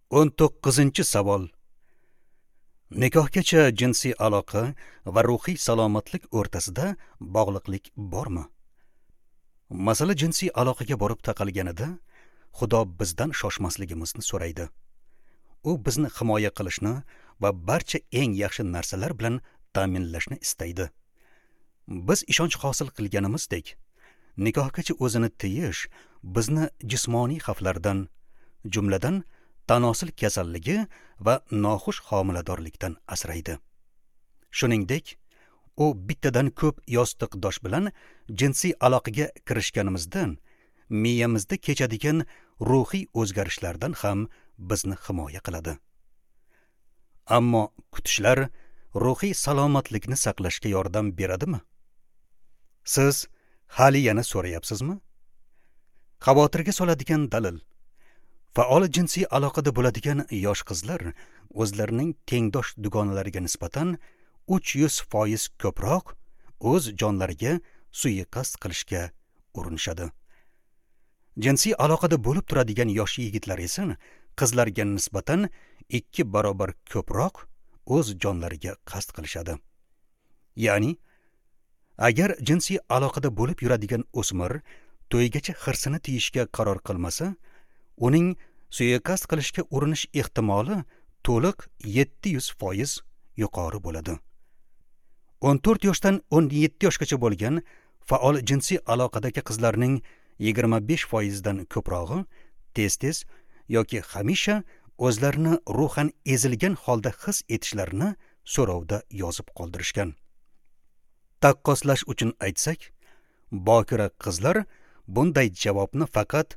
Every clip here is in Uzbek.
19-savol. Nikohgacha jinsiy aloqa va ruhiy salomatlik o'rtasida bog'liqlik bormi? Masala jinsiy aloqaga borib taqalganida Xudo bizdan shoshmasligimizni so'raydi. U bizni himoya qilishni va barcha eng yaxshi narsalar bilan ta'minlashni istaydi. Biz ishonch hosil qilganimizdek, nikohgacha o'zini tiyish bizni jismoniy xavflardan, jumladan tanosil kasalligi va noxush homiladorlikdan asraydi. Shuningdek, u bittadan ko'p yostiqdosh bilan jinsiy aloqaga kirishganimizdan miyamizda kechadigan ruhiy o'zgarishlardan ham bizni himoya qiladi. Ammo kutishlar ruhiy salomatlikni saqlashga yordam beradimi? Siz hali yana so'rayapsizmi? Xavotirga soladigan dalil. Faol jinsiy aloqada bo'ladigan yosh qizlar o'zlarining tengdosh dugonalariga nisbatan 300% ko'proq o'z jonlariga suiqasd qilishga urinishadi. Jinsiy aloqada bo'lib turadigan yosh yigitlar esa qizlarga nisbatan 2 barobar ko'proq o'z jonlariga qasd qilishadi. Ya'ni, agar jinsiy aloqada bo'lib yuradigan o'smir to'ygacha hirsini tiyishga qaror qilmasa, uning suiqasd qilishga urinish ehtimoli to'liq 700% yuqori bo'ladi. 14 yoshdan 17 yoshgacha bo'lgan faol jinsiy aloqadagi qizlarning 25% dan ko'prog'i tez-tez yoki hamisha o'zlarini ruhan ezilgan holda his etishlarini so'rovda yozib qoldirishgan. Taqqoslash uchun aytsak, bokira qizlar bunday javobni faqat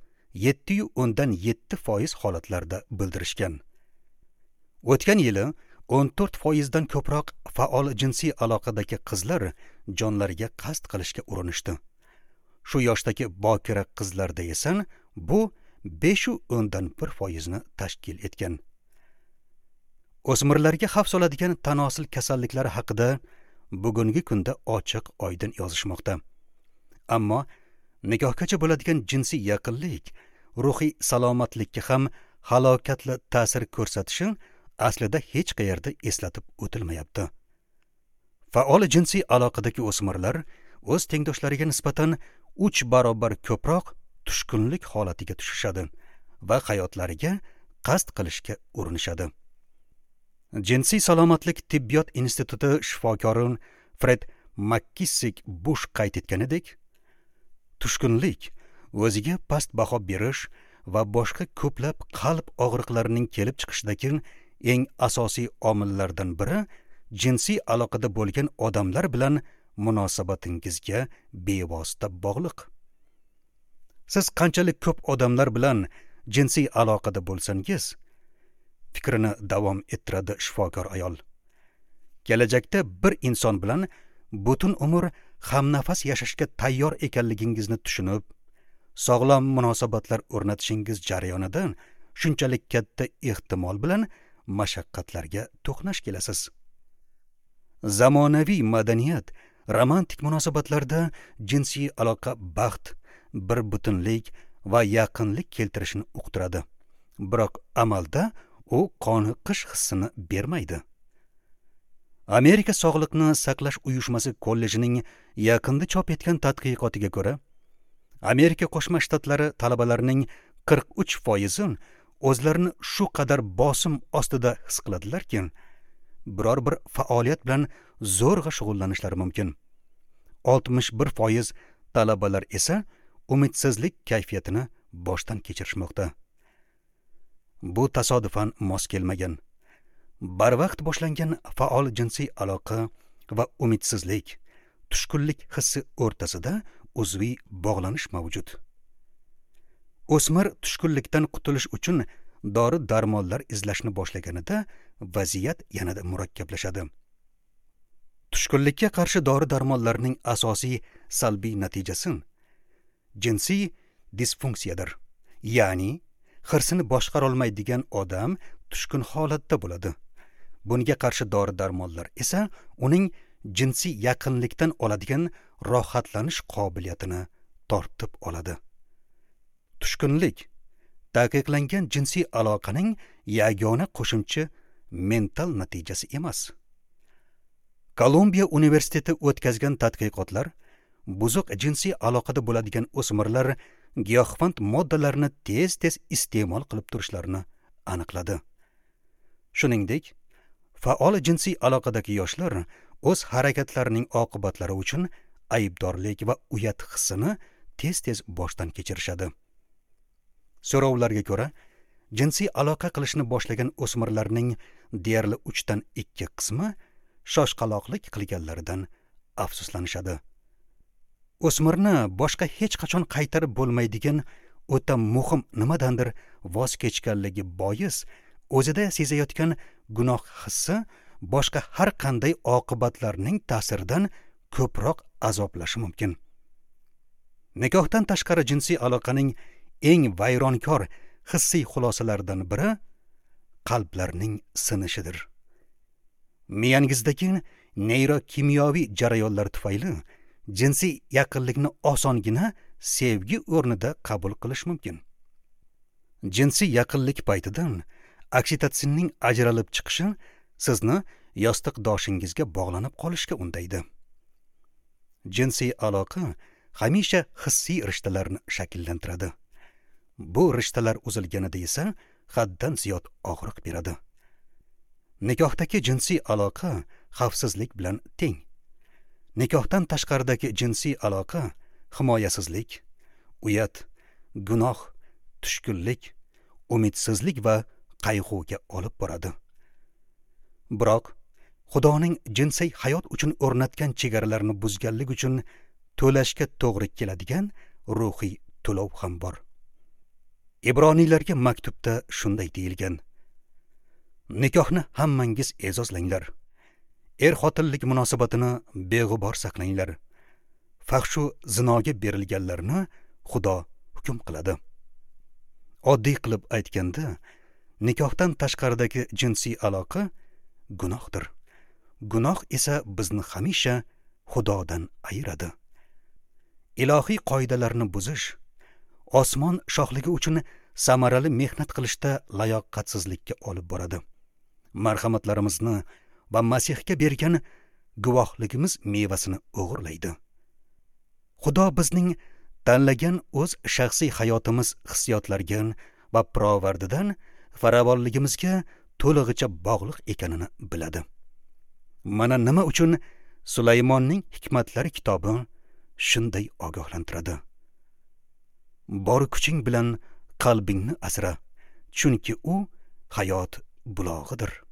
7,7% holatlarda bildirishgan. O'tgan yili 14% dan ko'proq faol jinsiy aloqadagi qizlar jonlariga qasd qilishga urinishdi. Shu yoshdagi bokira qizlarda esa bu 5,1% ni tashkil etgan. O'smirlarga xavf soladigan tanosil kasalliklari haqida bugungi kunda ochiq-oydin yozishmoqda. Ammo nikohgacha bo'ladigan jinsiy yaqinlik ruhiy salomatlikka ham halokatli ta'sir ko'rsatishi aslida hech qayerda eslatib o'tilmayapti. Faol jinsiy aloqadagi o'smirlar o'z tengdoshlariga nisbatan 3 barobar ko'proq tushkunlik holatiga tushishadi va hayotlariga qasd qilishga urinishadi. Jinsiy salomatlik tibbiyot instituti shifokori Fred McKissick Bush qayd etganidek, tushkunlik o'ziga past baho berish va boshqa ko'plab qalb og'riqlarining kelib chiqishidagi eng asosiy omillardan biri jinsiy aloqada bo'lgan odamlar bilan munosabatingizga bevosita bog'liq. Siz qanchalik ko'p odamlar bilan jinsiy aloqada bo'lsangiz, fikrini davom ettiradi shifokor ayol. Kelajakda bir inson bilan butun umr hamnafas yashashga tayyor ekanligingizni tushunib, sog'lom munosabatlar o'rnatishingiz jarayonidan shunchalik katta ehtimol bilan mashaqqatlarga to'qnash kelasiz. Zamonaviy madaniyat romantik munosabatlarda jinsiy aloqa baxt, bir butunlik va yaqinlik keltirishini uqtiradi. Biroq amalda u qoniqish hissini bermaydi. Amerika Sog'liqni saqlash uyushmasi kollejining yaqinda chop etgan tadqiqotiga ko'ra, Amerika Qo'shma Shtatlari talabalarining 43% o'zlarini shu qadar bosim ostida his qiladilarki, biror bir faoliyat bilan zo'rg'a shug'ullanishlari mumkin. 61% talabalar esa umidsizlik kayfiyatini boshdan kechirishmoqda. Bu tasodifan mos kelmagan. Barvaqt boshlangan faol jinsiy aloqa va umidsizlik, tushkunlik hissi o'rtasida uzviy bog'lanish mavjud. O'smir tushkunlikdan qutulish uchun dori-darmonlar izlashni boshlaganida vaziyat yanada murakkablashadi. Tushkunlikka qarshi dori-darmonlarning asosiy salbiy natijasi jinsiy disfunksiyadir. Ya'ni, hirsini boshqara olmaydigan odam tushkun holatda bo'ladi. Bunga qarshi dori-darmonlar esa uning jinsiy yaqinlikdan oladigan rohatlanish qobiliyatini tortib oladi. Tushkunlik taqiqlangan jinsiy aloqaning yagona qo'shimcha mental natijasi emas. Kolumbiya universiteti o'tkazgan tadqiqotlar buzuq jinsiy aloqada bo'ladigan o'smirlar giyohvand moddalarni tez-tez iste'mol qilib turishlarini aniqladi. Shuningdek, faol jinsiy aloqadagi yoshlar o'z harakatlarining oqibatlari uchun aybdorlik va uyat hissini tez-tez boshdan kechirishadi. So'rovlarga ko'ra, jinsiy aloqa qilishni boshlagan o'smirlarning deyarli 3 dan 2 qismi shoshqaloqlik qilganlaridan afsuslanishadi. O'smirni boshqa hech qachon qaytarib bo'lmaydigan o'ta muhim nimadandir voz kechganligi bois o'zida sezayotgan gunoh hissi boshqa har qanday oqibatlarning ta'siridan ko'proq azoblashi mumkin. Nikohdan tashqari jinsiy aloqaning eng vayronkor hissiy xulosalaridan biri qalblarning sinishidir. Miyangizdagi neyrokimyoviy jarayonlar tufayli jinsiy yaqinlikni osongina sevgi o'rnida qabul qilish mumkin. Jinsiy yaqinlik paytidan oksitotsinning ajralib chiqishi sizni yostiqdoshingizga bog'lanib qolishga undaydi. Jinsiy aloqa hamisha hissiy rishtalarni shakllantiradi. Bu rishtalar uzilganida esa haddan ziyod og'riq beradi. Nikohdagi jinsiy aloqa xavfsizlik bilan teng. Nikohdan tashqaridagi jinsiy aloqa himoyasizlik, uyat, gunoh, tushkunlik, umidsizlik va qayg'uga olib boradi. Biroq Xudoning jinsiy hayot uchun o'rnatgan chegaralarni buzganlik uchun to'lashga to'g'ri keladigan ruhiy to'lov ham bor. Ibroniylarga maktubda shunday deyilgan: Nikohni hammangiz e'zozlanglar. Er-xotinlik munosabatini beg'ubor saqlanglar. Fahshu zinoga berilganlarni Xudo hukm qiladi. Oddiy qilib aytganda, nikohdan tashqaridagi jinsiy aloqa gunohdir. Gunoh esa bizni hamisha Xudodan ayiradi. Ilohiy qoidalarni buzish osmon shohligi uchun samarali mehnat qilishda layoqatsizlikka olib boradi. Marhamatlarimizni va Masihga bergan guvohligimiz mevasini o'g'irlaydi. Xudo bizning tanlagan o'z shaxsiy hayotimiz hissiyotlarga va pirovardidan farovonligimizga to'lig'icha bog'liq ekanini biladi. Mana nima uchun Sulaymonning hikmatlari kitobi shunday ogohlantiradi: Bor kuching bilan qalbingni asra, chunki u hayot bulog'idir.